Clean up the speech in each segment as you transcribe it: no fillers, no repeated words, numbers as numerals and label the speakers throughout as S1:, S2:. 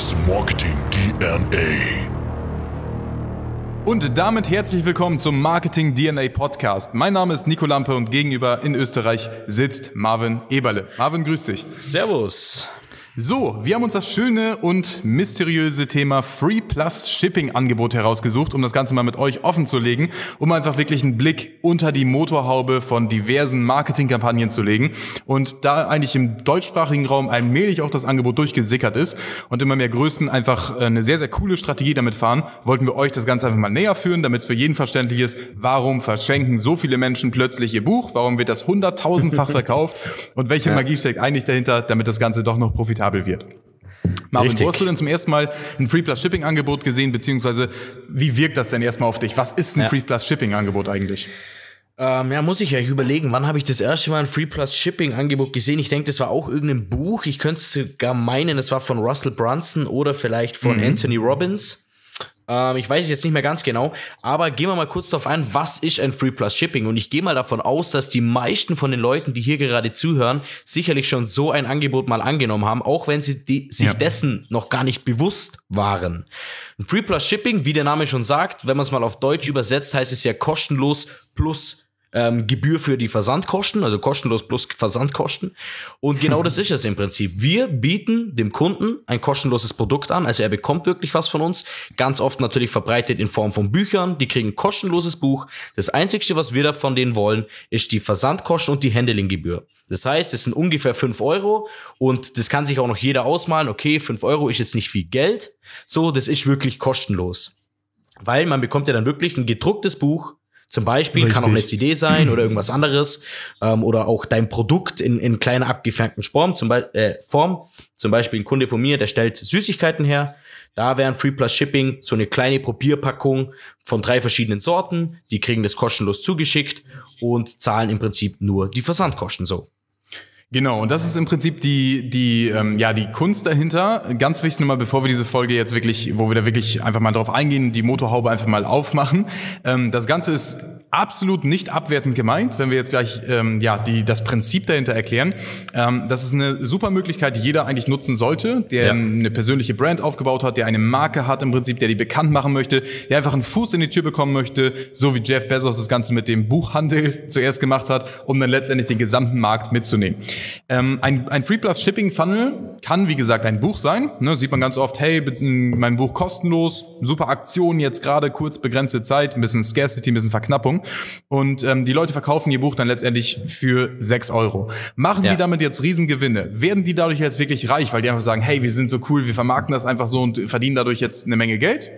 S1: Nico's Marketing DNA.
S2: Und damit herzlich willkommen zum Marketing DNA Podcast. Mein Name ist Nico Lampe und gegenüber in Österreich sitzt Marvin Eberle. Marvin, grüß dich.
S3: Servus.
S2: So, wir haben uns das schöne und mysteriöse Thema Free Plus Shipping Angebot herausgesucht, um das Ganze mal mit euch offen zu legen, um einfach wirklich einen Blick unter die Motorhaube von diversen Marketingkampagnen zu legen. Und da eigentlich im deutschsprachigen Raum allmählich auch das Angebot durchgesickert ist und immer mehr Größen einfach eine sehr, sehr coole Strategie damit fahren, wollten wir euch das Ganze einfach mal näher führen, damit es für jeden verständlich ist, warum verschenken so viele Menschen plötzlich ihr Buch, warum wird das 100.000-fach verkauft und welche Magie steckt eigentlich dahinter, damit das Ganze doch noch profitabel wird. Marvin,
S3: Richtig.
S2: wo hast du denn zum ersten Mal ein Free Plus Shipping Angebot gesehen, beziehungsweise wie wirkt das denn erstmal auf dich? Was ist ein Free Plus Shipping Angebot eigentlich?
S3: Muss ich ja überlegen, wann habe ich das erste Mal ein Free Plus Shipping Angebot gesehen? Ich denke, das war auch irgendein Buch. Ich könnte es sogar meinen, es war von Russell Brunson oder vielleicht von Anthony Robbins. Ich weiß es jetzt nicht mehr ganz genau, aber gehen wir mal kurz darauf ein, was ist ein Free Plus Shipping? Und ich gehe mal davon aus, dass die meisten von den Leuten, die hier gerade zuhören, sicherlich schon so ein Angebot mal angenommen haben, auch wenn sie sich dessen noch gar nicht bewusst waren. Ein Free Plus Shipping, wie der Name schon sagt, wenn man es mal auf Deutsch übersetzt, heißt es ja kostenlos plus Gebühr für die Versandkosten, also kostenlos plus Versandkosten. Und genau das ist es im Prinzip. Wir bieten dem Kunden ein kostenloses Produkt an, also er bekommt wirklich was von uns, ganz oft natürlich verbreitet in Form von Büchern, die kriegen ein kostenloses Buch. Das Einzige, was wir da von denen wollen, ist die Versandkosten und die Handlinggebühr. Das heißt, es sind ungefähr 5 Euro und das kann sich auch noch jeder ausmalen, okay, 5 Euro ist jetzt nicht viel Geld, so, das ist wirklich kostenlos. Weil man bekommt ja dann wirklich ein gedrucktes Buch. Zum Beispiel,
S2: Richtig.
S3: kann auch eine CD sein oder irgendwas anderes, oder auch dein Produkt in kleiner abgefärbten Form. Zum Beispiel ein Kunde von mir, der stellt Süßigkeiten her. Da wäre ein Free Plus Shipping so eine kleine Probierpackung von 3 verschiedenen Sorten. Die kriegen das kostenlos zugeschickt und zahlen im Prinzip nur die Versandkosten so.
S2: Genau, und das ist im Prinzip die Kunst dahinter. Ganz wichtig nochmal, bevor wir diese Folge jetzt wirklich, wo wir da wirklich einfach mal drauf eingehen, die Motorhaube einfach mal aufmachen. Das Ganze ist absolut nicht abwertend gemeint, wenn wir jetzt gleich das Prinzip dahinter erklären. Das ist eine super Möglichkeit, die jeder eigentlich nutzen sollte, der eine persönliche Brand aufgebaut hat, der eine Marke hat im Prinzip, der die bekannt machen möchte, der einfach einen Fuß in die Tür bekommen möchte, so wie Jeff Bezos das Ganze mit dem Buchhandel zuerst gemacht hat, um dann letztendlich den gesamten Markt mitzunehmen. Ein Free Plus Shipping Funnel kann, wie gesagt, ein Buch sein. Ne, sieht man ganz oft, hey, mein Buch kostenlos, super Aktion, jetzt gerade kurz begrenzte Zeit, ein bisschen Scarcity, ein bisschen Verknappung. Und die Leute verkaufen ihr Buch dann letztendlich für 6 Euro. Machen die damit jetzt Riesengewinne? Werden die dadurch jetzt wirklich reich, weil die einfach sagen, hey, wir sind so cool, wir vermarkten das einfach so und verdienen dadurch jetzt eine Menge Geld?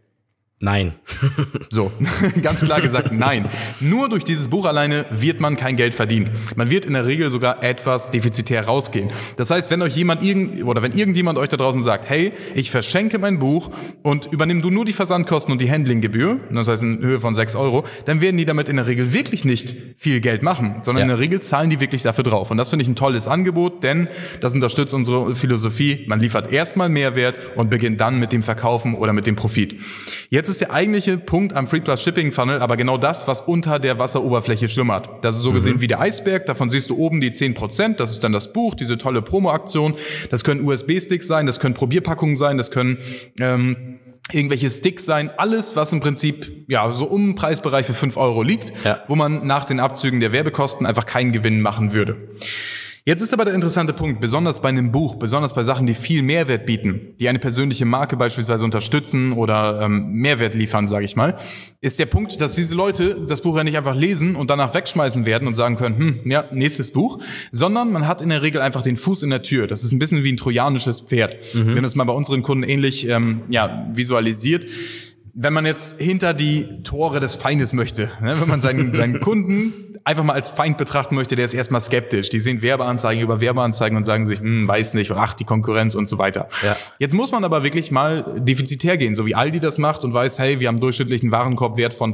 S3: Nein.
S2: So, ganz klar gesagt, nein. Nur durch dieses Buch alleine wird man kein Geld verdienen. Man wird in der Regel sogar etwas defizitär rausgehen. Das heißt, wenn euch wenn irgendjemand euch da draußen sagt, hey, ich verschenke mein Buch und übernimm du nur die Versandkosten und die Handlinggebühr, das heißt in Höhe von 6 Euro, dann werden die damit in der Regel wirklich nicht viel Geld machen, sondern in der Regel zahlen die wirklich dafür drauf. Und das finde ich ein tolles Angebot, denn das unterstützt unsere Philosophie. Man liefert erstmal Mehrwert und beginnt dann mit dem Verkaufen oder mit dem Profit. Jetzt ist der eigentliche Punkt am Free Plus Shipping Funnel aber genau das, was unter der Wasseroberfläche schlummert. Das ist so gesehen wie der Eisberg, davon siehst du oben die 10%, das ist dann das Buch, diese tolle Promo-Aktion. Das können USB-Sticks sein, das können Probierpackungen sein, das können irgendwelche Sticks sein, alles, was im Prinzip so um den Preisbereich für 5 Euro liegt, wo man nach den Abzügen der Werbekosten einfach keinen Gewinn machen würde. Jetzt ist aber der interessante Punkt, besonders bei einem Buch, besonders bei Sachen, die viel Mehrwert bieten, die eine persönliche Marke beispielsweise unterstützen oder Mehrwert liefern, sage ich mal, ist der Punkt, dass diese Leute das Buch ja nicht einfach lesen und danach wegschmeißen werden und sagen können, nächstes Buch, sondern man hat in der Regel einfach den Fuß in der Tür. Das ist ein bisschen wie ein trojanisches Pferd. Wir haben das mal bei unseren Kunden ähnlich visualisiert. Wenn man jetzt hinter die Tore des Feindes möchte, wenn man seinen Kunden einfach mal als Feind betrachten möchte, der ist erstmal skeptisch. Die sehen Werbeanzeigen über Werbeanzeigen und sagen sich, weiß nicht, und ach, die Konkurrenz und so weiter. Ja. Jetzt muss man aber wirklich mal defizitär gehen, so wie Aldi das macht und weiß, hey, wir haben durchschnittlichen Warenkorbwert von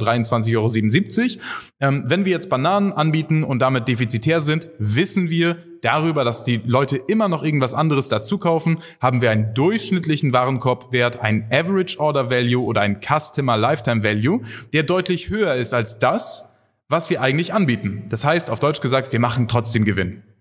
S2: 23,77 €. Wenn wir jetzt Bananen anbieten und damit defizitär sind, wissen wir darüber, dass die Leute immer noch irgendwas anderes dazu kaufen, haben wir einen durchschnittlichen Warenkorbwert, ein Average Order Value oder ein Customer Lifetime Value, der deutlich höher ist als das, was wir eigentlich anbieten. Das heißt, auf Deutsch gesagt, wir machen trotzdem Gewinn.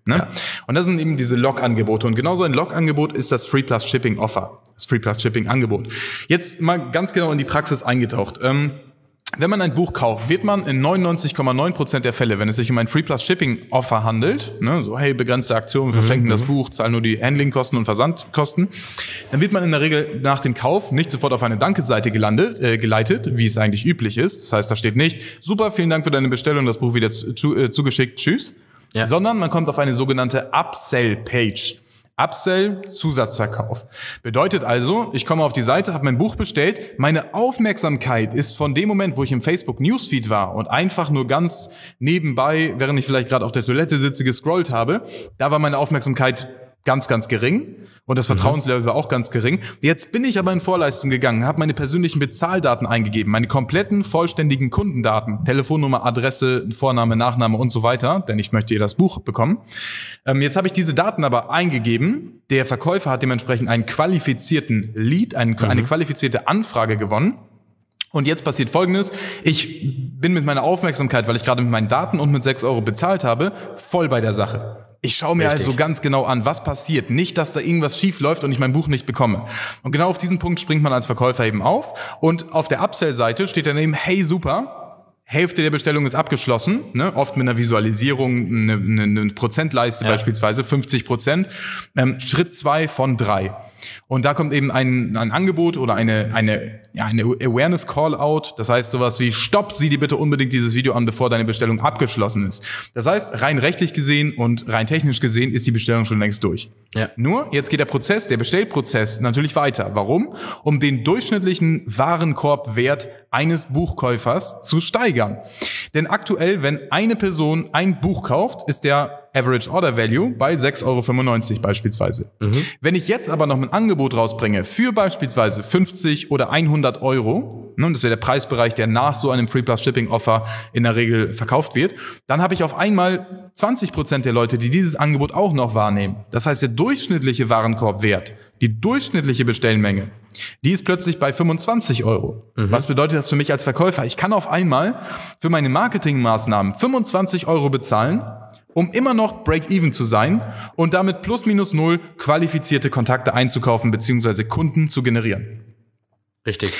S2: Ne?
S3: Ja.
S2: Und das sind eben diese Log-Angebote. Und genauso ein Log-Angebot ist das Free Plus Shipping Offer. Das Free Plus Shipping Angebot. Jetzt mal ganz genau in die Praxis eingetaucht. Wenn man ein Buch kauft, wird man in 99,9% der Fälle, wenn es sich um ein Free Plus Shipping Offer handelt, ne, so hey, begrenzte Aktion, wir verschenken das Buch, zahlen nur die Handlingkosten und Versandkosten, dann wird man in der Regel nach dem Kauf nicht sofort auf eine Danke-Seite geleitet, wie es eigentlich üblich ist. Das heißt, da steht nicht, super, vielen Dank für deine Bestellung, das Buch wird jetzt zugeschickt, tschüss. Ja. Sondern man kommt auf eine sogenannte Upsell-Page. Upsell, Zusatzverkauf. Bedeutet also, ich komme auf die Seite, habe mein Buch bestellt, meine Aufmerksamkeit ist von dem Moment, wo ich im Facebook Newsfeed war und einfach nur ganz nebenbei, während ich vielleicht gerade auf der Toilette sitze, gescrollt habe, da war meine Aufmerksamkeit ganz, ganz gering und das Vertrauenslevel war auch ganz gering. Jetzt bin ich aber in Vorleistung gegangen, habe meine persönlichen Bezahldaten eingegeben, meine kompletten, vollständigen Kundendaten, Telefonnummer, Adresse, Vorname, Nachname und so weiter, denn ich möchte das Buch bekommen. Jetzt habe ich diese Daten aber eingegeben. Der Verkäufer hat dementsprechend einen qualifizierten Lead, eine qualifizierte Anfrage gewonnen. Und jetzt passiert Folgendes. Ich bin mit meiner Aufmerksamkeit, weil ich gerade mit meinen Daten und mit 6 € bezahlt habe, voll bei der Sache. Ich schaue mir also ganz genau an, was passiert. Nicht, dass da irgendwas schief läuft und ich mein Buch nicht bekomme. Und genau auf diesen Punkt springt man als Verkäufer eben auf. Und auf der Upsell-Seite steht daneben, hey, super, Hälfte der Bestellung ist abgeschlossen, ne? Oft mit einer Visualisierung, eine Prozentleiste beispielsweise, 50%. Schritt 2 von 3. Und da kommt eben ein Angebot oder eine Awareness Call-out. Das heißt sowas wie, stopp, sieh dir bitte unbedingt dieses Video an, bevor deine Bestellung abgeschlossen ist. Das heißt, rein rechtlich gesehen und rein technisch gesehen ist die Bestellung schon längst durch. Ja. Nur, jetzt geht der Bestellprozess natürlich weiter. Warum? Um den durchschnittlichen Warenkorbwert eines Buchkäufers zu steigern. Denn aktuell, wenn eine Person ein Buch kauft, ist der Average Order Value bei 6,95 € beispielsweise. Wenn ich jetzt aber noch ein Angebot rausbringe für beispielsweise 50 oder 100 €, ne, das wäre der Preisbereich, der nach so einem Free Plus Shipping Offer in der Regel verkauft wird, dann habe ich auf einmal 20% der Leute, die dieses Angebot auch noch wahrnehmen. Das heißt, der durchschnittliche Warenkorbwert, die durchschnittliche Bestellmenge, die ist plötzlich bei 25 €. Was bedeutet das für mich als Verkäufer? Ich kann auf einmal für meine Marketingmaßnahmen 25 € bezahlen, um immer noch Break-Even zu sein und damit plus minus null qualifizierte Kontakte einzukaufen bzw. Kunden zu generieren.
S3: Richtig.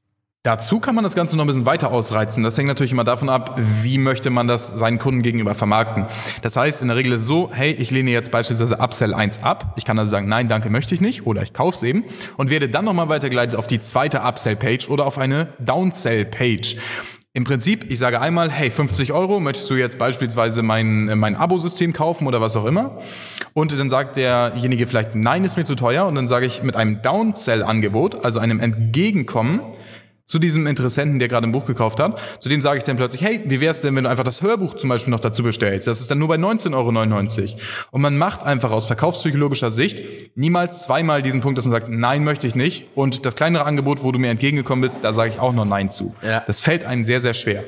S2: Dazu kann man das Ganze noch ein bisschen weiter ausreizen. Das hängt natürlich immer davon ab, wie möchte man das seinen Kunden gegenüber vermarkten. Das heißt, in der Regel ist es so, hey, ich lehne jetzt beispielsweise Upsell 1 ab. Ich kann also sagen, nein, danke, möchte ich nicht. Oder ich kaufe es eben und werde dann nochmal weitergeleitet auf die zweite Upsell-Page oder auf eine Downsell-Page. Im Prinzip, ich sage einmal, hey, 50 €, möchtest du jetzt beispielsweise mein Abo-System kaufen oder was auch immer? Und dann sagt derjenige vielleicht, nein, ist mir zu teuer. Und dann sage ich mit einem Downsell-Angebot, also einem Entgegenkommen zu diesem Interessenten, der gerade ein Buch gekauft hat, zu dem sage ich dann plötzlich, hey, wie wär's denn, wenn du einfach das Hörbuch zum Beispiel noch dazu bestellst? Das ist dann nur bei 19,99 €. Und man macht einfach aus verkaufspsychologischer Sicht niemals zweimal diesen Punkt, dass man sagt, nein, möchte ich nicht. Und das kleinere Angebot, wo du mir entgegengekommen bist, da sage ich auch noch nein zu. Ja. Das fällt einem sehr, sehr schwer.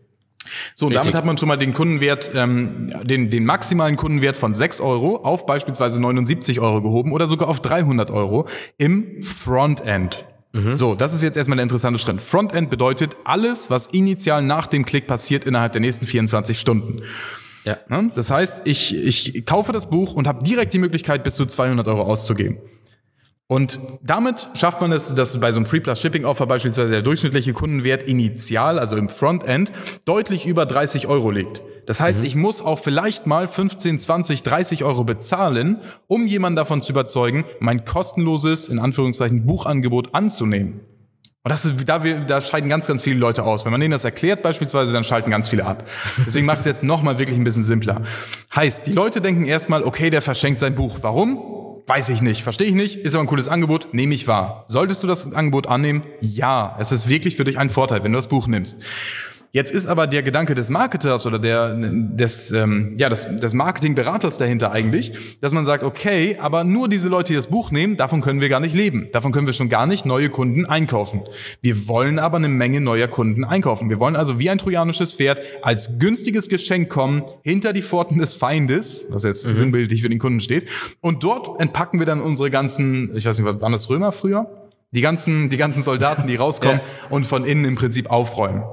S2: So, und damit hat man schon mal den Kundenwert, den maximalen Kundenwert von 6 € auf beispielsweise 79 € gehoben oder sogar auf 300 € im Frontend. So, das ist jetzt erstmal der interessante Schritt. Frontend bedeutet alles, was initial nach dem Klick passiert innerhalb der nächsten 24 Stunden. Ja. Das heißt, ich kaufe das Buch und habe direkt die Möglichkeit, bis zu 200 € auszugeben. Und damit schafft man es, dass bei so einem Free Plus Shipping Offer beispielsweise der durchschnittliche Kundenwert initial, also im Frontend, deutlich über 30 € liegt. Das heißt, ich muss auch vielleicht mal 15, 20, 30 € bezahlen, um jemanden davon zu überzeugen, mein kostenloses, in Anführungszeichen, Buchangebot anzunehmen. Und das ist, da scheiden ganz, ganz viele Leute aus. Wenn man denen das erklärt beispielsweise, dann schalten ganz viele ab. Deswegen mache ich es jetzt nochmal wirklich ein bisschen simpler. Heißt, die Leute denken erstmal, okay, der verschenkt sein Buch. Warum? Weiß ich nicht, verstehe ich nicht, ist aber ein cooles Angebot, nehme ich wahr. Solltest du das Angebot annehmen? Ja, es ist wirklich für dich ein Vorteil, wenn du das Buch nimmst. Jetzt ist aber der Gedanke des Marketers oder des Marketingberaters dahinter eigentlich, dass man sagt, okay, aber nur diese Leute, die das Buch nehmen, davon können wir gar nicht leben. Davon können wir schon gar nicht neue Kunden einkaufen. Wir wollen aber eine Menge neuer Kunden einkaufen. Wir wollen also wie ein trojanisches Pferd als günstiges Geschenk kommen, hinter die Pforten des Feindes, was jetzt sinnbildlich für den Kunden steht. Und dort entpacken wir dann unsere ganzen, ich weiß nicht, waren das Römer früher? Die ganzen Soldaten, die rauskommen und von innen im Prinzip aufräumen.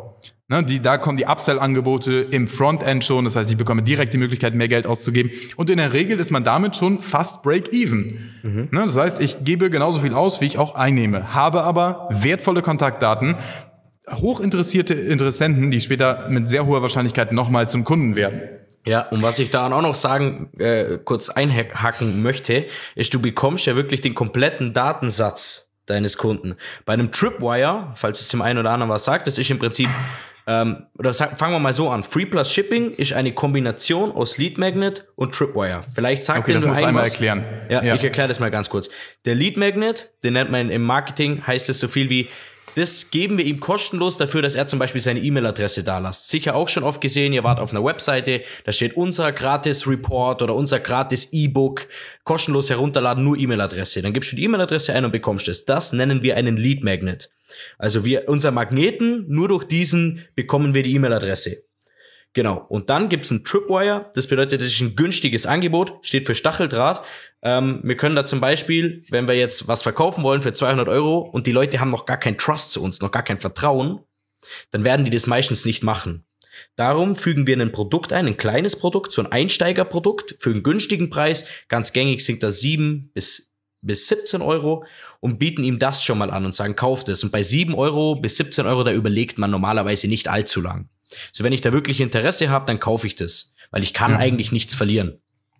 S2: Ne, da kommen die Upsell-Angebote im Frontend schon, das heißt, ich bekomme direkt die Möglichkeit, mehr Geld auszugeben. Und in der Regel ist man damit schon fast break-even. Ne, das heißt, ich gebe genauso viel aus, wie ich auch einnehme, habe aber wertvolle Kontaktdaten, hochinteressierte Interessenten, die später mit sehr hoher Wahrscheinlichkeit nochmal zum Kunden werden.
S3: Ja, und was ich da auch noch sagen, kurz einhaken möchte, ist, du bekommst ja wirklich den kompletten Datensatz deines Kunden. Bei einem Tripwire, falls es dem einen oder anderen was sagt, das ist im Prinzip, fangen wir mal so an. Free Plus Shipping ist eine Kombination aus Lead Magnet und Tripwire. Vielleicht sagt
S2: okay, das musst du einmal erklären.
S3: Ja, ich erkläre das mal ganz kurz. Der Lead Magnet, den nennt man im Marketing, heißt es so viel wie, das geben wir ihm kostenlos dafür, dass er zum Beispiel seine E-Mail-Adresse da lässt. Sicher auch schon oft gesehen, ihr wart auf einer Webseite, da steht unser Gratis-Report oder unser Gratis-E-Book, kostenlos herunterladen, nur E-Mail-Adresse. Dann gibst du die E-Mail-Adresse ein und bekommst es. Das nennen wir einen Lead-Magnet. Also unser Magneten, nur durch diesen bekommen wir die E-Mail-Adresse. Genau. Und dann gibt's ein Tripwire. Das bedeutet, das ist ein günstiges Angebot, steht für Stacheldraht. Wir können da zum Beispiel, wenn wir jetzt was verkaufen wollen für 200 € und die Leute haben noch gar kein Trust zu uns, noch gar kein Vertrauen, dann werden die das meistens nicht machen. Darum fügen wir ein Produkt ein, ein kleines Produkt, so ein Einsteigerprodukt für einen günstigen Preis. Ganz gängig sind das 7 bis 17 € und bieten ihm das schon mal an und sagen, kauft es. Und bei 7 € bis 17 €, da überlegt man normalerweise nicht allzu lang. So, wenn ich da wirklich Interesse habe, dann kaufe ich das, weil ich kann eigentlich nichts verlieren.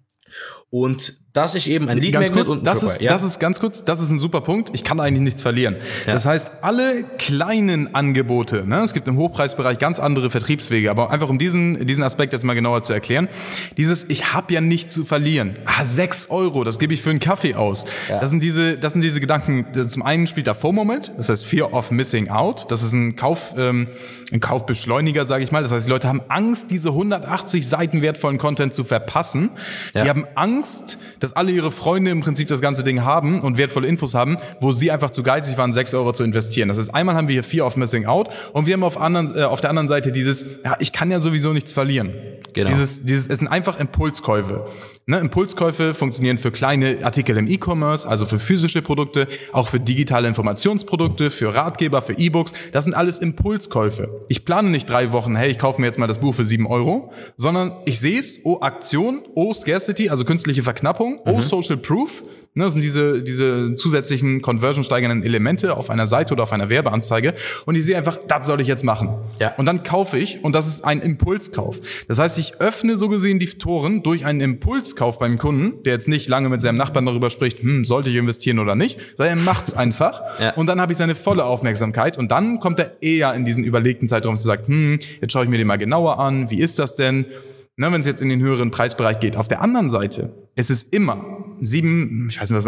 S3: Und das ist eben ein Lead Magnet und ein Tripwire.
S2: Das ist ein super Punkt. Ich kann eigentlich nichts verlieren. Ja. Das heißt, alle kleinen Angebote, ne, es gibt im Hochpreisbereich ganz andere Vertriebswege, aber einfach um diesen Aspekt jetzt mal genauer zu erklären, ich habe ja nichts zu verlieren. 6 €, das gebe ich für einen Kaffee aus. Ja. Das sind diese Gedanken. Zum einen spielt da FOMO mit, das heißt Fear of Missing Out. Das ist ein Kaufbeschleuniger, sage ich mal. Das heißt, die Leute haben Angst, diese 180 Seiten wertvollen Content zu verpassen. Ja. Die haben Angst, dass alle ihre Freunde im Prinzip das ganze Ding haben und wertvolle Infos haben, wo sie einfach zu geizig waren, 6 € zu investieren. Das heißt, einmal haben wir hier Fear of Missing Out und wir haben auf der anderen Seite ich kann ja sowieso nichts verlieren. Genau. Es sind einfach Impulskäufe. Ne, Impulskäufe funktionieren für kleine Artikel im E-Commerce, also für physische Produkte, auch für digitale Informationsprodukte, für Ratgeber, für E-Books. Das sind alles Impulskäufe. Ich plane nicht 3 Wochen, hey, ich kaufe mir jetzt mal das Buch für 7 €, sondern ich sehe es, Aktion, Scarcity, also künstliche Verknappung, Social Proof. Ne, das sind diese zusätzlichen conversion-steigernden Elemente auf einer Seite oder auf einer Werbeanzeige. Und ich sehe einfach, das soll ich jetzt machen. Ja. Und dann kaufe ich und das ist ein Impulskauf. Das heißt, ich öffne so gesehen die Toren durch einen Impulskauf beim Kunden, der jetzt nicht lange mit seinem Nachbarn darüber spricht, sollte ich investieren oder nicht, sondern er macht's einfach. Ja. Und dann habe ich seine volle Aufmerksamkeit und dann kommt er eher in diesen überlegten Zeitraum zu sagen, jetzt schaue ich mir den mal genauer an, wie ist das denn? Ne, wenn es jetzt in den höheren Preisbereich geht. Auf der anderen Seite ist es immer 7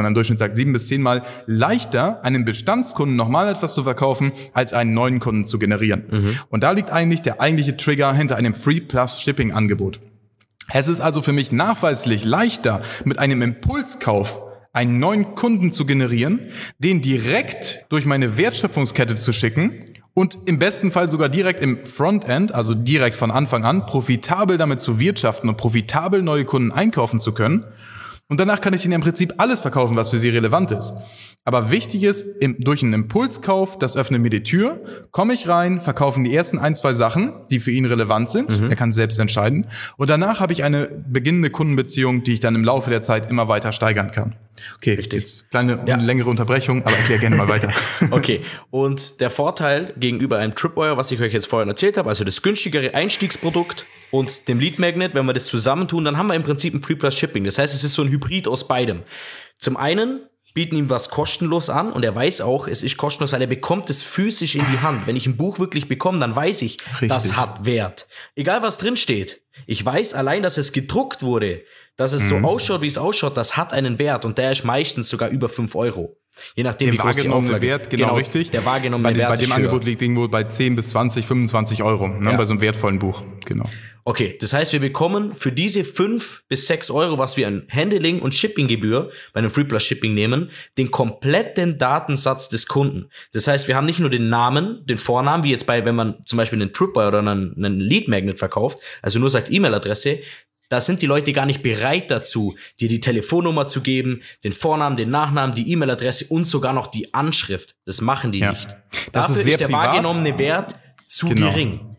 S2: bis 10 Mal leichter, einem Bestandskunden nochmal etwas zu verkaufen, als einen neuen Kunden zu generieren. Und da liegt eigentlich der eigentliche Trigger hinter einem Free Plus Shipping Angebot. Es ist also für mich nachweislich leichter, mit einem Impulskauf einen neuen Kunden zu generieren, den direkt durch meine Wertschöpfungskette zu schicken und im besten Fall sogar direkt im Frontend, also direkt von Anfang an, profitabel damit zu wirtschaften und profitabel neue Kunden einkaufen zu können. Und danach kann ich ihnen im Prinzip alles verkaufen, was für sie relevant ist. Aber wichtig ist, durch einen Impulskauf, das öffnet mir die Tür, komme ich rein, verkaufen die ersten 1, 2 Sachen, die für ihn relevant sind. Er kann selbst entscheiden. Und danach habe ich eine beginnende Kundenbeziehung, die ich dann im Laufe der Zeit immer weiter steigern kann. Okay, jetzt kleine längere Unterbrechung, aber erklär gerne mal weiter.
S3: Okay, und der Vorteil gegenüber einem Tripwire, was ich euch jetzt vorhin erzählt habe, also das günstigere Einstiegsprodukt und dem Lead Magnet, wenn wir das zusammentun, dann haben wir im Prinzip ein Free Plus Shipping. Das heißt, es ist so ein Hybrid aus beidem. Zum einen bieten ihm was kostenlos an und er weiß auch, es ist kostenlos, weil er bekommt es physisch in die Hand. Wenn ich ein Buch wirklich bekomme, dann weiß ich, das hat Wert. Egal was drin steht. Ich weiß allein, dass es gedruckt wurde, dass es so ausschaut, wie es ausschaut, das hat einen Wert und der ist meistens sogar über 5 €. Je nachdem, wie groß die Auflage.
S2: Wert, genau richtig.
S3: Der wahrgenommene Wert
S2: bei dem Angebot liegt irgendwo bei 10 bis 20, 25 €, ne, bei so einem wertvollen Buch. Genau.
S3: Okay, das heißt, wir bekommen für diese 5 bis 6 €, was wir an Handling und Shippinggebühr bei einem Free Plus Shipping nehmen, den kompletten Datensatz des Kunden. Das heißt, wir haben nicht nur den Namen, den Vornamen, wie jetzt wenn man zum Beispiel einen Tripwire oder einen Lead Magnet verkauft, also nur sagt E-Mail-Adresse, da sind die Leute gar nicht bereit dazu, dir die Telefonnummer zu geben, den Vornamen, den Nachnamen, die E-Mail-Adresse und sogar noch die Anschrift. Das machen die nicht.
S2: Das
S3: Dafür
S2: ist sehr
S3: der
S2: privat.
S3: wahrgenommene Wert zu gering.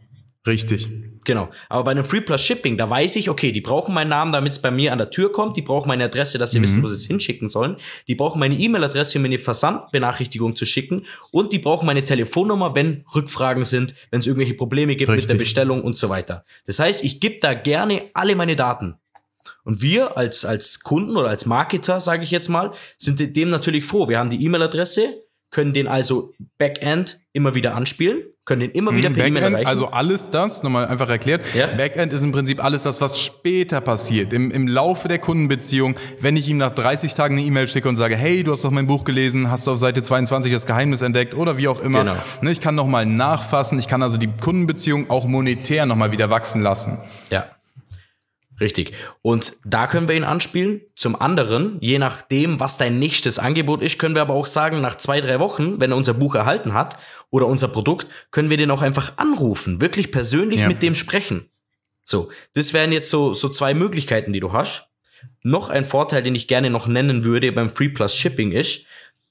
S2: Richtig.
S3: Genau. Aber bei einem Free Plus Shipping, da weiß ich, okay, die brauchen meinen Namen, damit es bei mir an der Tür kommt. Die brauchen meine Adresse, dass sie wissen, wo sie es hinschicken sollen. Die brauchen meine E-Mail-Adresse, um mir eine Versandbenachrichtigung zu schicken. Und die brauchen meine Telefonnummer, wenn Rückfragen sind, wenn es irgendwelche Probleme gibt mit der Bestellung und so weiter. Das heißt, ich gebe da gerne alle meine Daten. Und wir als Kunden oder als Marketer, sage ich jetzt mal, sind dem natürlich froh. Wir haben die E-Mail-Adresse, können den also Backend immer wieder anspielen, können den immer wieder per E-Mail erreichen.
S2: Also alles das, nochmal einfach erklärt, Backend ist im Prinzip alles das, was später passiert, im Laufe der Kundenbeziehung, wenn ich ihm nach 30 Tagen eine E-Mail schicke und sage, hey, du hast doch mein Buch gelesen, hast du auf Seite 22 das Geheimnis entdeckt oder wie auch immer.
S3: Genau.
S2: Ne, ich kann nochmal nachfassen, ich kann also die Kundenbeziehung auch monetär nochmal wieder wachsen lassen.
S3: Ja. Richtig. Und da können wir ihn anspielen. Zum anderen, je nachdem, was dein nächstes Angebot ist, können wir aber auch sagen, nach 2-3 Wochen, wenn er unser Buch erhalten hat oder unser Produkt, können wir den auch einfach anrufen, wirklich persönlich mit dem sprechen. So, das wären jetzt so 2 Möglichkeiten, die du hast. Noch ein Vorteil, den ich gerne noch nennen würde beim Free Plus Shipping ist,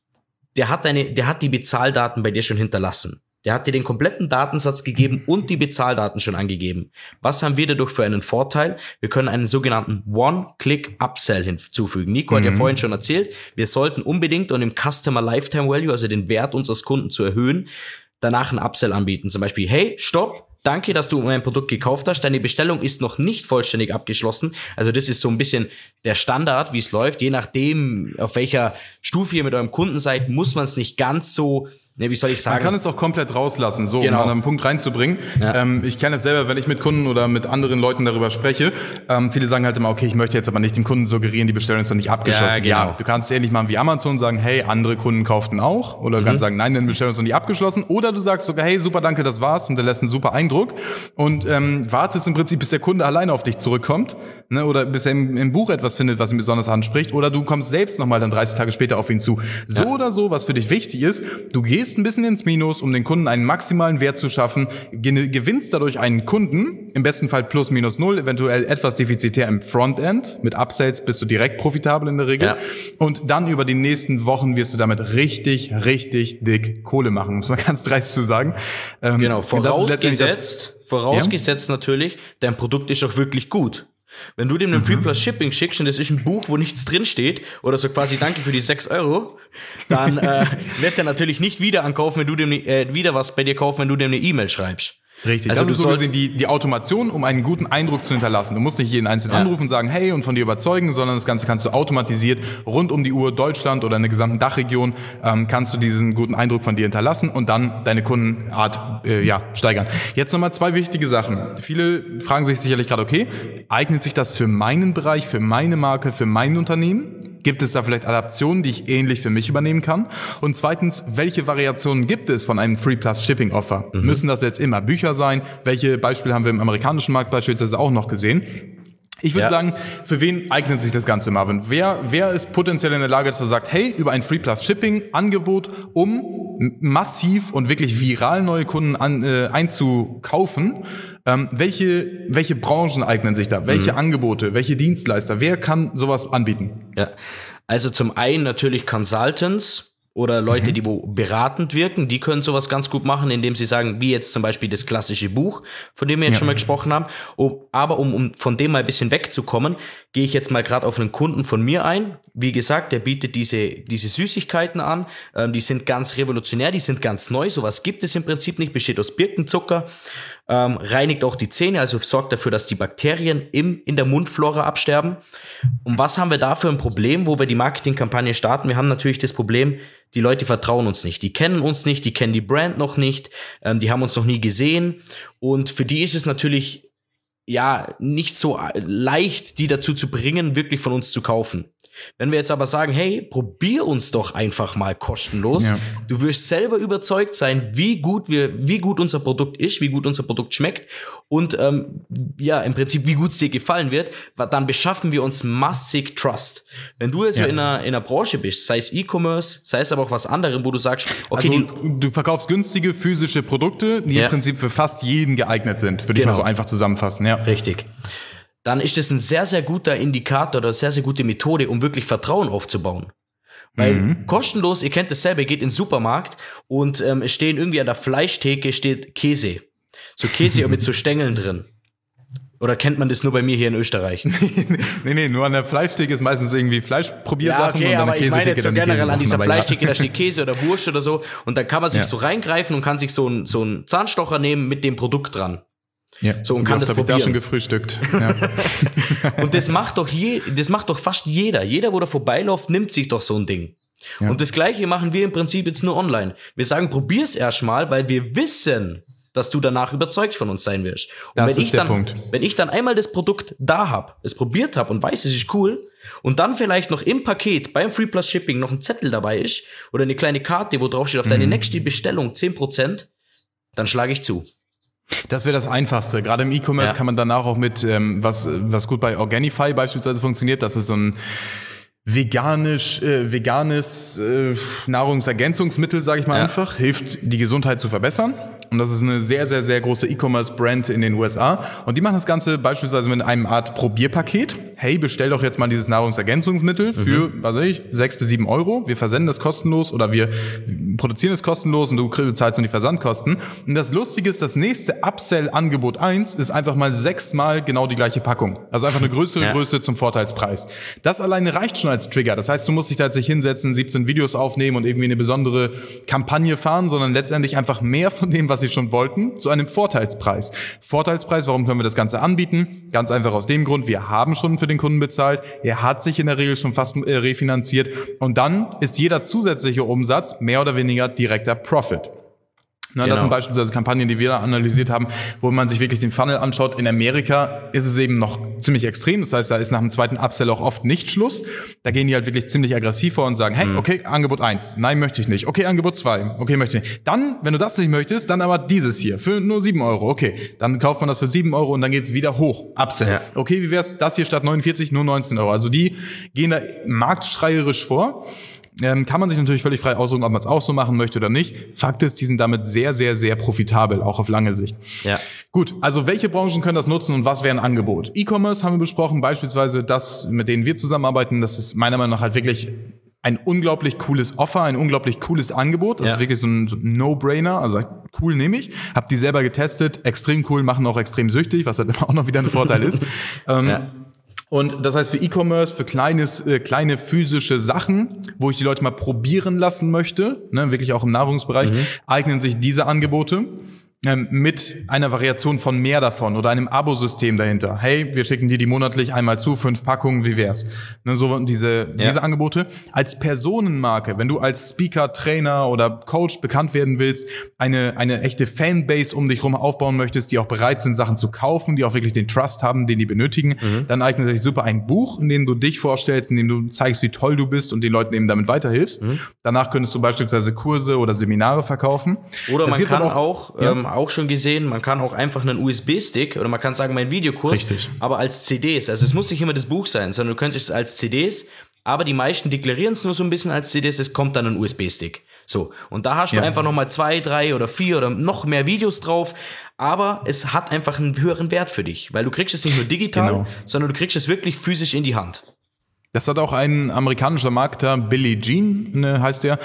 S3: der hat die Bezahldaten bei dir schon hinterlassen. Der hat dir den kompletten Datensatz gegeben und die Bezahldaten schon angegeben. Was haben wir dadurch für einen Vorteil? Wir können einen sogenannten One-Click-Upsell hinzufügen. Nico hat ja vorhin schon erzählt, wir sollten unbedingt, um den Customer Lifetime Value, also den Wert unseres Kunden zu erhöhen, danach einen Upsell anbieten. Zum Beispiel, hey, stopp, danke, dass du mein Produkt gekauft hast. Deine Bestellung ist noch nicht vollständig abgeschlossen. Also das ist so ein bisschen der Standard, wie es läuft. Je nachdem, auf welcher Stufe ihr mit eurem Kunden seid, muss man es nicht ganz so, wie soll ich sagen?
S2: Man kann es auch komplett rauslassen, so,
S3: genau,
S2: um einen Punkt reinzubringen. Ja. Ich kenne es selber, wenn ich mit Kunden oder mit anderen Leuten darüber spreche. Viele sagen halt immer, okay, ich möchte jetzt aber nicht dem Kunden suggerieren, die Bestellung ist noch nicht abgeschlossen. Ja, genau. Ja, du kannst ähnlich machen wie Amazon, sagen, hey, andere Kunden kauften auch. Oder du kannst sagen, nein, deine Bestellung ist noch nicht abgeschlossen. Oder du sagst sogar, hey, super, danke, das war's. Und der lässt einen super Eindruck. Und wartest im Prinzip, bis der Kunde alleine auf dich zurückkommt. Ne, oder bis er im Buch etwas findet, was ihn besonders anspricht. Oder du kommst selbst nochmal dann 30 Tage später auf ihn zu. So oder so, was für dich wichtig ist, du gehst ein bisschen ins Minus, um den Kunden einen maximalen Wert zu schaffen, gewinnst dadurch einen Kunden, im besten Fall plus minus null, eventuell etwas defizitär im Frontend. Mit Upsells bist du direkt profitabel in der Regel. Ja. Und dann über die nächsten Wochen wirst du damit richtig, richtig dick Kohle machen, muss man ganz dreist zu sagen.
S3: Genau, vorausgesetzt natürlich, dein Produkt ist auch wirklich gut. Wenn du dem einen Free Plus Shipping schickst und das ist ein Buch, wo nichts drin steht oder so quasi danke für die 6 €, dann wird er natürlich nicht wieder ankaufen, wenn du dem wieder was bei dir kaufen, wenn du dem eine E-Mail schreibst.
S2: Richtig, also das ist so gesehen die Automation, um einen guten Eindruck zu hinterlassen. Du musst nicht jeden einzelnen anrufen und sagen, hey, und von dir überzeugen, sondern das Ganze kannst du automatisiert rund um die Uhr Deutschland oder in der gesamten Dachregion kannst du diesen guten Eindruck von dir hinterlassen und dann deine Kundenart steigern. Jetzt nochmal 2 wichtige Sachen. Viele fragen sich sicherlich gerade, okay, eignet sich das für meinen Bereich, für meine Marke, für mein Unternehmen? Gibt es da vielleicht Adaptionen, die ich ähnlich für mich übernehmen kann? Und zweitens, welche Variationen gibt es von einem Free Plus Shipping Offer? Müssen das jetzt immer Bücher sein? Welche Beispiele haben wir im amerikanischen Markt beispielsweise auch noch gesehen? Ich würde sagen, für wen eignet sich das Ganze, Marvin? Wer ist potenziell in der Lage, dass er sagt, hey, über ein Free Plus Shipping Angebot, um massiv und wirklich viral neue Kunden einzukaufen, welche Branchen eignen sich da? Welche Angebote? Welche Dienstleister? Wer kann sowas anbieten?
S3: Ja, also zum einen natürlich Consultants oder Leute, die wo beratend wirken, die können sowas ganz gut machen, indem sie sagen, wie jetzt zum Beispiel das klassische Buch, von dem wir jetzt schon mal gesprochen haben. Aber um von dem mal ein bisschen wegzukommen, gehe ich jetzt mal gerade auf einen Kunden von mir ein. Wie gesagt, der bietet diese Süßigkeiten an. Die sind ganz revolutionär, die sind ganz neu. Sowas gibt es im Prinzip nicht, besteht aus Birkenzucker, reinigt auch die Zähne, also sorgt dafür, dass die Bakterien in der Mundflora absterben. Und was haben wir da für ein Problem, wo wir die Marketingkampagne starten? Wir haben natürlich das Problem, die Leute vertrauen uns nicht, die kennen uns nicht, die kennen die Brand noch nicht, die haben uns noch nie gesehen und für die ist es natürlich nicht so leicht, die dazu zu bringen, wirklich von uns zu kaufen. Wenn wir jetzt aber sagen, hey, probier uns doch einfach mal kostenlos. Ja. Du wirst selber überzeugt sein, wie gut unser Produkt ist, wie gut unser Produkt schmeckt und im Prinzip, wie gut es dir gefallen wird, dann beschaffen wir uns massig Trust. Wenn du also in einer Branche bist, sei es E-Commerce, sei es aber auch was anderem, wo du sagst, okay,
S2: also, du verkaufst günstige physische Produkte, die im Prinzip für fast jeden geeignet sind, würde ich mal so einfach zusammenfassen. Ja.
S3: Richtig. Dann ist das ein sehr, sehr guter Indikator oder sehr, sehr gute Methode, um wirklich Vertrauen aufzubauen. Weil kostenlos, ihr kennt es selber, ihr geht in den Supermarkt und es stehen irgendwie an der Fleischtheke steht Käse. So Käse mit so Stängeln drin. Oder kennt man das nur bei mir hier in Österreich?
S2: Nee, nur an der Fleischtheke ist meistens irgendwie Fleischprobiersachen
S3: ja, okay,
S2: und an der
S3: aber ich meine
S2: Käsetheke
S3: jetzt so
S2: dann die
S3: generell an
S2: Käsesachen,
S3: dieser
S2: aber
S3: Fleischtheke, da steht Käse oder Wurst oder so und dann kann man sich so reingreifen und kann sich so einen Zahnstocher nehmen mit dem Produkt dran.
S2: Ja.
S3: So, und kann das
S2: habe ich da
S3: probieren.
S2: schon gefrühstückt. Ja.
S3: Und das macht doch fast jeder. Jeder, wo da vorbeiläuft, nimmt sich doch so ein Ding.
S2: Ja.
S3: Und das Gleiche machen wir im Prinzip jetzt nur online. Wir sagen, probier's erstmal, weil wir wissen, dass du danach überzeugt von uns sein wirst. Und
S2: Das ist der Punkt.
S3: Wenn ich dann einmal das Produkt da hab, es probiert hab und weiß, es ist cool, und dann vielleicht noch im Paket beim Free Plus Shipping noch ein Zettel dabei ist oder eine kleine Karte, wo drauf steht, auf deine nächste Bestellung 10%, dann schlage ich zu.
S2: Das wäre das Einfachste. Gerade im E-Commerce kann man danach auch mit, was gut bei Organifi beispielsweise funktioniert, das ist so ein veganes Nahrungsergänzungsmittel, sage ich mal einfach, hilft die Gesundheit zu verbessern. Und das ist eine sehr, sehr, sehr große E-Commerce-Brand in den USA. Und die machen das Ganze beispielsweise mit einem Art Probierpaket. Hey, bestell doch jetzt mal dieses Nahrungsergänzungsmittel für, 6 bis 7 Euro. Wir versenden das kostenlos oder wir produzieren es kostenlos und du zahlst nur die Versandkosten. Und das Lustige ist, das nächste Upsell-Angebot 1 ist einfach mal 6-mal genau die gleiche Packung. Also einfach eine größere Größe zum Vorteilspreis. Das alleine reicht schon als Trigger. Das heißt, du musst dich da jetzt nicht hinsetzen, 17 Videos aufnehmen und irgendwie eine besondere Kampagne fahren, sondern letztendlich einfach mehr von dem, was sie schon wollten, zu einem Vorteilspreis. Vorteilspreis, warum können wir das Ganze anbieten? Ganz einfach aus dem Grund, wir haben schon für den Kunden bezahlt, er hat sich in der Regel schon fast refinanziert und dann ist jeder zusätzliche Umsatz mehr oder weniger direkter Profit. Na, das sind beispielsweise Kampagnen, die wir da analysiert haben, wo man sich wirklich den Funnel anschaut. In Amerika ist es eben noch ziemlich extrem. Das heißt, da ist nach dem zweiten Upsell auch oft nicht Schluss. Da gehen die halt wirklich ziemlich aggressiv vor und sagen, hey, okay, Angebot 1. Nein, möchte ich nicht. Okay, Angebot 2. Okay, möchte ich nicht. Dann, wenn du das nicht möchtest, dann aber dieses hier für nur 7 Euro. Okay, dann kauft man das für 7 Euro und dann geht's wieder hoch. Upsell. Ja. Okay, wie wär's? Das hier statt 49 nur 19 Euro. Also die gehen da marktschreierisch vor. Kann man sich natürlich völlig frei aussuchen, ob man es auch so machen möchte oder nicht. Fakt ist, die sind damit sehr, sehr, sehr profitabel, auch auf lange Sicht. Ja. Gut, also welche Branchen können das nutzen und was wäre ein Angebot? E-Commerce haben wir besprochen, beispielsweise das, mit denen wir zusammenarbeiten, das ist meiner Meinung nach halt wirklich ein unglaublich cooles Offer, ein unglaublich cooles Angebot. Das ist wirklich so ein No-Brainer, also cool nehme ich. Hab die selber getestet, extrem cool, machen auch extrem süchtig, was halt immer auch noch wieder ein Vorteil ist. Und das heißt, für E-Commerce, für kleine physische Sachen, wo ich die Leute mal probieren lassen möchte, ne, wirklich auch im Nahrungsbereich, eignen sich diese Angebote mit einer Variation von mehr davon oder einem Abosystem dahinter. Hey, wir schicken dir die monatlich einmal zu, 5 Packungen, wie wär's? Ne, so diese Angebote. Als Personenmarke, wenn du als Speaker, Trainer oder Coach bekannt werden willst, eine echte Fanbase um dich rum aufbauen möchtest, die auch bereit sind, Sachen zu kaufen, die auch wirklich den Trust haben, den die benötigen, dann eignet sich super ein Buch, in dem du dich vorstellst, in dem du zeigst, wie toll du bist und den Leuten eben damit weiterhilfst. Danach könntest du beispielsweise Kurse oder Seminare verkaufen.
S3: Oder man kann auch schon gesehen, man kann auch einfach einen USB-Stick oder man kann sagen, mein Videokurs, aber als CDs. Also es muss nicht immer das Buch sein, sondern du könntest es als CDs, aber die meisten deklarieren es nur so ein bisschen als CDs, es kommt dann ein USB-Stick. So, und da hast du einfach nochmal 2, 3 oder 4 oder noch mehr Videos drauf, aber es hat einfach einen höheren Wert für dich, weil du kriegst es nicht nur digital, sondern du kriegst es wirklich physisch in die Hand.
S2: Das hat auch ein amerikanischer Marketer, Billy Jean, heißt der.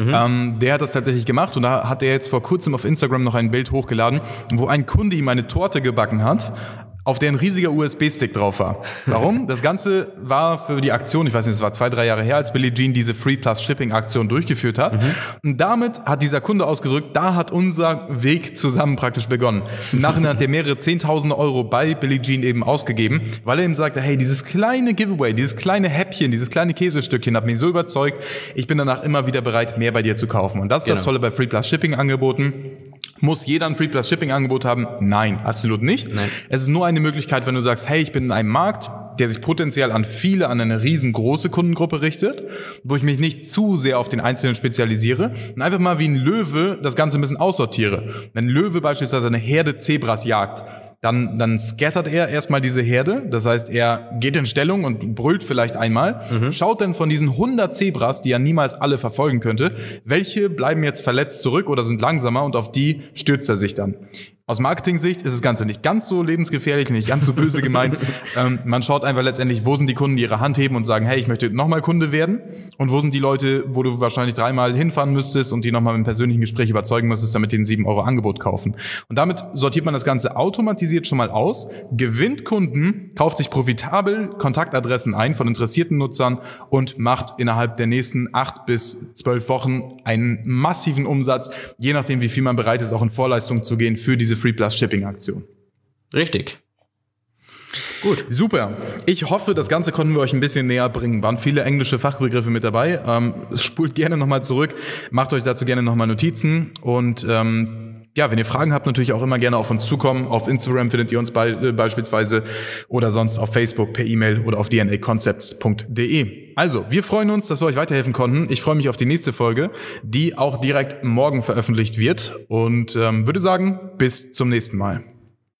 S2: Der hat das tatsächlich gemacht und da hat er jetzt vor kurzem auf Instagram noch ein Bild hochgeladen, wo ein Kunde ihm eine Torte gebacken hat, auf der ein riesiger USB-Stick drauf war. Warum? Das Ganze war für die Aktion, ich weiß nicht, es war 2, 3 Jahre her, als Billie Jean diese Free Plus Shipping Aktion durchgeführt hat. Und damit hat dieser Kunde ausgedrückt, da hat unser Weg zusammen praktisch begonnen. Im Nachhinein hat er mehrere 10.000 Euro bei Billie Jean eben ausgegeben, weil er ihm sagte, hey, dieses kleine Giveaway, dieses kleine Häppchen, dieses kleine Käsestückchen hat mich so überzeugt, ich bin danach immer wieder bereit, mehr bei dir zu kaufen. Und das ist das Tolle bei Free Plus Shipping Angeboten. Muss jeder ein Free Plus Shipping Angebot haben? Nein, absolut nicht. Nein. Es ist nur eine Möglichkeit, wenn du sagst, hey, ich bin in einem Markt, der sich potenziell an eine riesengroße Kundengruppe richtet, wo ich mich nicht zu sehr auf den Einzelnen spezialisiere und einfach mal wie ein Löwe das Ganze ein bisschen aussortiere. Wenn ein Löwe beispielsweise eine Herde Zebras jagt, dann scattert er erstmal diese Herde, das heißt, er geht in Stellung und brüllt vielleicht einmal, schaut dann von diesen 100 Zebras, die er niemals alle verfolgen könnte, welche bleiben jetzt verletzt zurück oder sind langsamer und auf die stürzt er sich dann. Aus Marketing-Sicht ist das Ganze nicht ganz so lebensgefährlich, nicht ganz so böse gemeint. Man schaut einfach letztendlich, wo sind die Kunden, die ihre Hand heben und sagen, hey, ich möchte nochmal Kunde werden. Und wo sind die Leute, wo du wahrscheinlich 3-mal hinfahren müsstest und die nochmal im persönlichen Gespräch überzeugen müsstest, damit die ein 7 € Angebot kaufen. Und damit sortiert man das Ganze automatisiert schon mal aus, gewinnt Kunden, kauft sich profitabel Kontaktadressen ein von interessierten Nutzern und macht innerhalb der nächsten 8 bis 12 Wochen einen massiven Umsatz, je nachdem, wie viel man bereit ist, auch in Vorleistung zu gehen für diese Free Plus Shipping Aktion.
S3: Richtig.
S2: Gut. Super. Ich hoffe, das Ganze konnten wir euch ein bisschen näher bringen. Waren viele englische Fachbegriffe mit dabei. Spult gerne nochmal zurück. Macht euch dazu gerne nochmal Notizen. Und wenn ihr Fragen habt, natürlich auch immer gerne auf uns zukommen. Auf Instagram findet ihr uns beispielsweise oder sonst auf Facebook per E-Mail oder auf dnaconcepts.de. Also, wir freuen uns, dass wir euch weiterhelfen konnten. Ich freue mich auf die nächste Folge, die auch direkt morgen veröffentlicht wird. Und würde sagen, bis zum nächsten Mal.